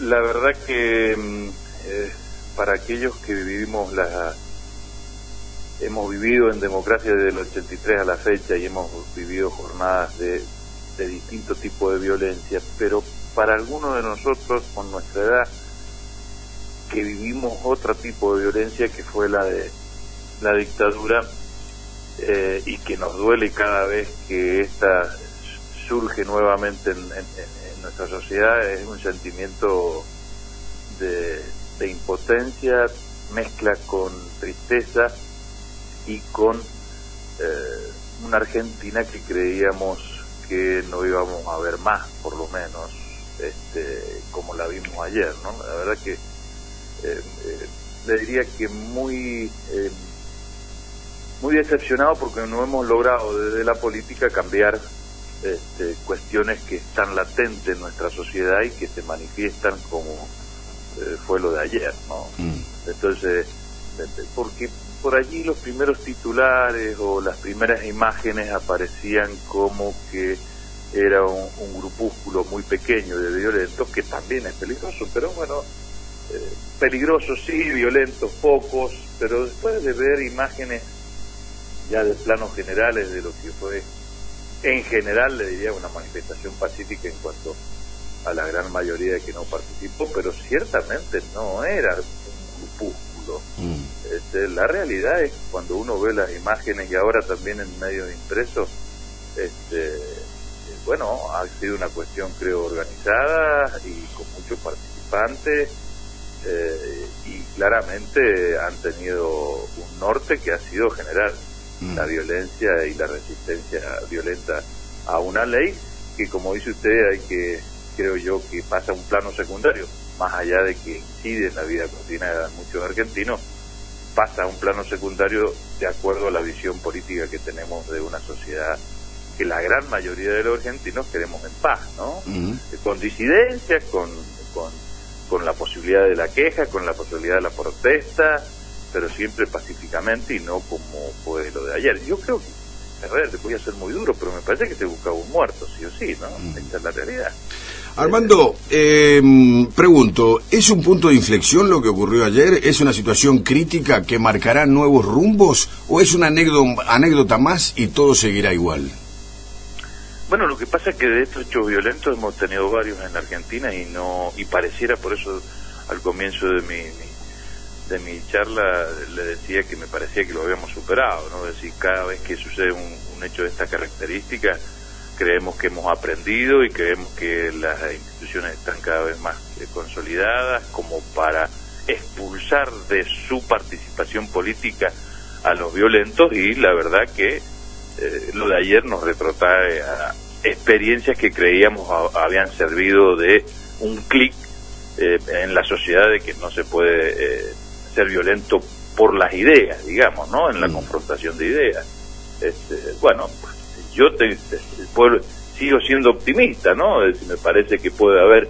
la verdad que para aquellos que hemos vivido en democracia desde el 83 a la fecha y hemos vivido jornadas de distinto tipo de violencia, pero para algunos de nosotros con nuestra edad que vivimos otro tipo de violencia que fue la de la dictadura, y que nos duele cada vez que esta surge nuevamente en nuestra sociedad, es un sentimiento de impotencia, mezcla con tristeza y con una Argentina que creíamos que no íbamos a ver más, por lo menos, como la vimos ayer, ¿no? La verdad que le diría que muy decepcionado porque no hemos logrado desde la política cambiar cuestiones que están latentes en nuestra sociedad y que se manifiestan como fue lo de ayer, ¿no? Entonces, porque por allí los primeros titulares o las primeras imágenes aparecían como que era un grupúsculo muy pequeño de violentos, que también es peligroso, pero bueno, peligrosos sí, violentos pocos, pero después de ver imágenes ya de planos generales de lo que fue, en general le diría una manifestación pacífica en cuanto a la gran mayoría que no participó, pero ciertamente no era un grupúsculo. La realidad es que cuando uno ve las imágenes y ahora también en medios impresos, bueno, ha sido una cuestión creo organizada y con muchos participantes, y claramente han tenido un norte que ha sido generar la violencia y la resistencia violenta a una ley que, como dice usted, creo yo que pasa a un plano secundario, más allá de que incide en la vida cotidiana de muchos argentinos, pasa a un plano secundario de acuerdo a la visión política que tenemos de una sociedad que la gran mayoría de los argentinos queremos en paz, ¿no? Con disidencia, con la posibilidad de la queja, con la posibilidad de la protesta, pero siempre pacíficamente y no como fue lo de ayer. Yo creo que, a ver, voy a ser muy duro, pero me parece que se buscaba un muerto, sí o sí, ¿no? Esa es la realidad. Armando, pregunto, ¿es un punto de inflexión lo que ocurrió ayer? ¿Es una situación crítica que marcará nuevos rumbos? ¿O es una anécdota más y todo seguirá igual? Bueno, lo que pasa es que de estos hechos violentos hemos tenido varios en la Argentina y pareciera, por eso al comienzo de mi charla le decía que me parecía que lo habíamos superado, ¿no? Es decir, cada vez que sucede un hecho de esta característica, creemos que hemos aprendido y creemos que las instituciones están cada vez más consolidadas como para expulsar de su participación política a los violentos, y la verdad que lo de ayer nos retrotrae a experiencias que creíamos habían servido de un clic en la sociedad de que no se puede ser violento por las ideas, digamos, ¿no? En la confrontación de ideas. Bueno, yo sigo siendo optimista, ¿no? Me parece que puede haber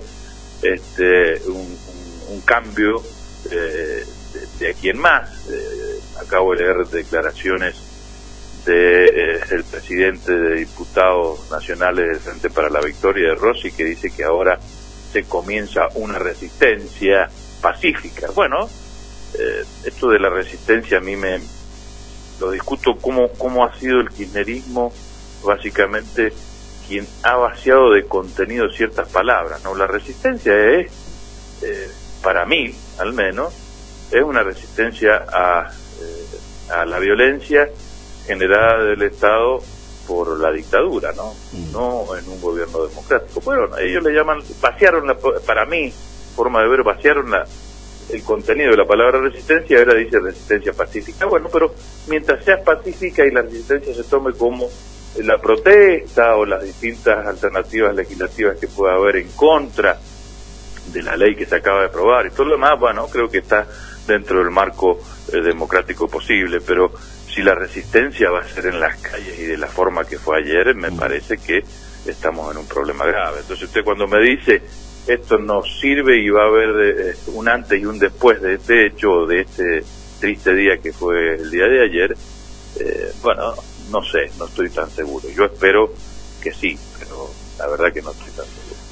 un cambio de aquí en más. Acabo de leer declaraciones del presidente de Diputados Nacionales del Frente para la Victoria, de Rossi, que dice que ahora se comienza una resistencia pacífica. Bueno, esto de la resistencia a mí lo discuto cómo ha sido el kirchnerismo básicamente quien ha vaciado de contenido ciertas palabras, ¿no? La resistencia es, para mí al menos, es una resistencia a la violencia generada del Estado por la dictadura, ¿no? No en un gobierno democrático. Bueno, ellos le llaman, para mí, forma de ver, vaciaron el contenido de la palabra resistencia, ahora dice resistencia pacífica. Bueno, pero mientras sea pacífica y la resistencia se tome como la protesta o las distintas alternativas legislativas que pueda haber en contra de la ley que se acaba de aprobar y todo lo demás, bueno, creo que está dentro del marco democrático posible, pero si la resistencia va a ser en las calles y de la forma que fue ayer, me parece que estamos en un problema grave. Entonces usted cuando me dice esto no sirve y va a haber un antes y un después de este hecho, de este triste día que fue el día de ayer, bueno, no sé, no estoy tan seguro. Yo espero que sí, pero la verdad que no estoy tan seguro.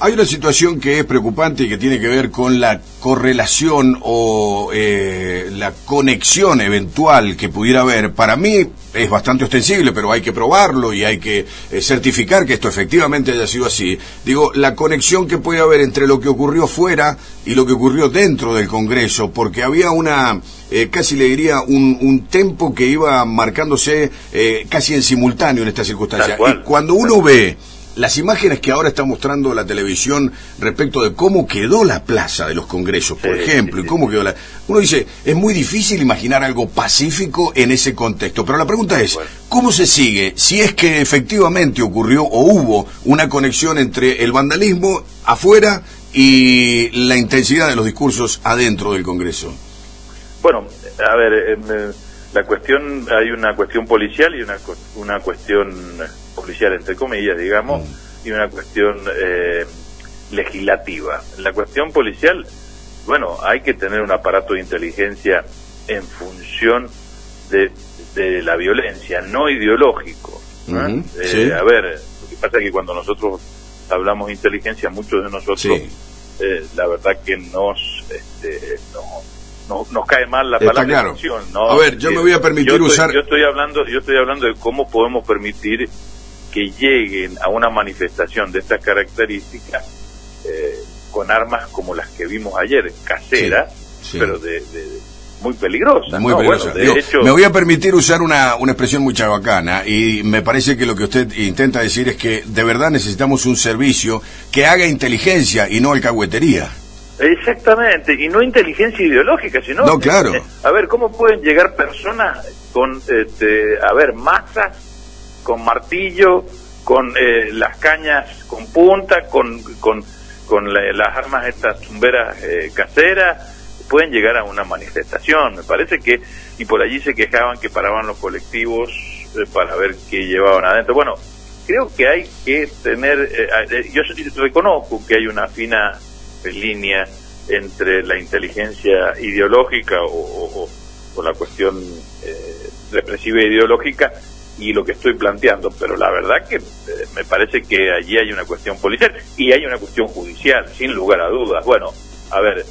Hay una situación que es preocupante y que tiene que ver con la correlación o la conexión eventual que pudiera haber. Para mí es bastante ostensible, pero hay que probarlo y hay que certificar que esto efectivamente haya sido así. Digo, la conexión que puede haber entre lo que ocurrió fuera y lo que ocurrió dentro del Congreso, porque había una, casi le diría, un tempo que iba marcándose casi en simultáneo en esta circunstancia. Y cuando uno ve las imágenes que ahora está mostrando la televisión respecto de cómo quedó la plaza de los congresos, por ejemplo, y cómo quedó uno dice, es muy difícil imaginar algo pacífico en ese contexto, pero la pregunta es, ¿cómo se sigue si es que efectivamente ocurrió o hubo una conexión entre el vandalismo afuera y la intensidad de los discursos adentro del Congreso? Bueno, a ver, la cuestión, hay una cuestión policial y una cuestión policial entre comillas, digamos, y una cuestión legislativa. La cuestión policial, bueno, hay que tener un aparato de inteligencia en función de la violencia, no ideológico. Sí. A ver, lo que pasa es que cuando nosotros hablamos de inteligencia, muchos de nosotros, la verdad que nos cae mal la palabra intención, ¿no? A ver, yo me voy a permitir yo estoy hablando de cómo podemos permitir que lleguen a una manifestación de estas características con armas como las que vimos ayer, caseras, pero de muy peligrosas. Muy peligrosas. Bueno, de hecho, me voy a permitir usar una expresión muy chabacana, y me parece que lo que usted intenta decir es que de verdad necesitamos un servicio que haga inteligencia y no alcahuetería. Exactamente, y no inteligencia ideológica, sino... No, claro. A ver, ¿cómo pueden llegar personas con, masas, con martillo, con las cañas con punta, con las armas estas tumberas caseras? Pueden llegar a una manifestación, me parece que... Y por allí se quejaban que paraban los colectivos para ver qué llevaban adentro. Bueno, creo que hay que tener... yo reconozco que hay una fina línea entre la inteligencia ideológica o la cuestión represiva ideológica y lo que estoy planteando, pero la verdad que me parece que allí hay una cuestión policial y hay una cuestión judicial, sin lugar a dudas. Bueno, a ver,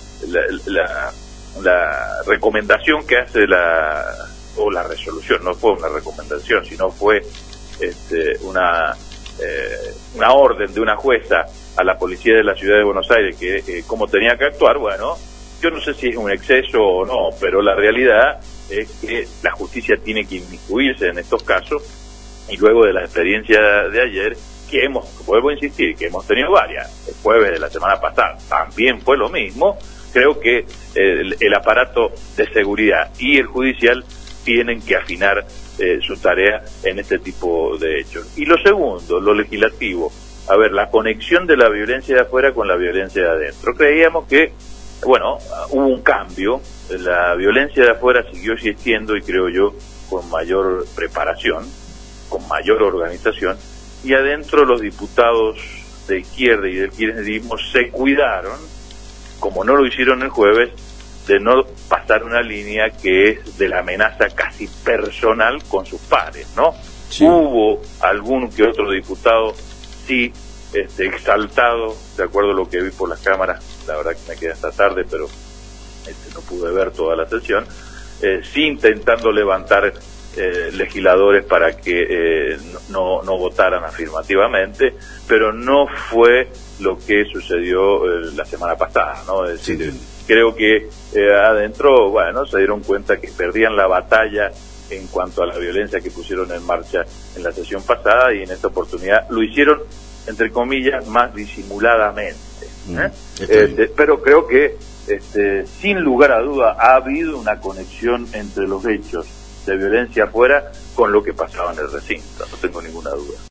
la recomendación que hace la resolución, no fue una recomendación, sino fue una orden de una jueza a la policía de la ciudad de Buenos Aires que cómo tenía que actuar. Bueno, yo no sé si es un exceso o no, pero la realidad es que la justicia tiene que inmiscuirse en estos casos, y luego de la experiencia de ayer, que vuelvo a insistir, que hemos tenido varias, el jueves de la semana pasada también fue lo mismo. Creo que el aparato de seguridad y el judicial tienen que afinar su tarea en este tipo de hechos. Y lo segundo, lo legislativo, a ver, la conexión de la violencia de afuera con la violencia de adentro. Creíamos que, bueno, hubo un cambio, la violencia de afuera siguió existiendo, y creo yo con mayor preparación, con mayor organización, y adentro los diputados de izquierda y del kirchnerismo se cuidaron, como no lo hicieron el jueves, de no pasar una línea que es de la amenaza casi personal con sus pares, ¿no? Sí. Hubo algún que otro diputado, sí, exaltado, de acuerdo a lo que vi por las cámaras, la verdad que me quedé hasta tarde, pero no pude ver toda la sesión, sí intentando levantar legisladores para que no votaran afirmativamente, pero no fue lo que sucedió la semana pasada, ¿no? Es decir, creo que adentro, bueno, se dieron cuenta que perdían la batalla en cuanto a la violencia que pusieron en marcha en la sesión pasada, y en esta oportunidad lo hicieron, entre comillas, más disimuladamente. Pero creo que, sin lugar a duda, ha habido una conexión entre los hechos de violencia afuera con lo que pasaba en el recinto, no tengo ninguna duda.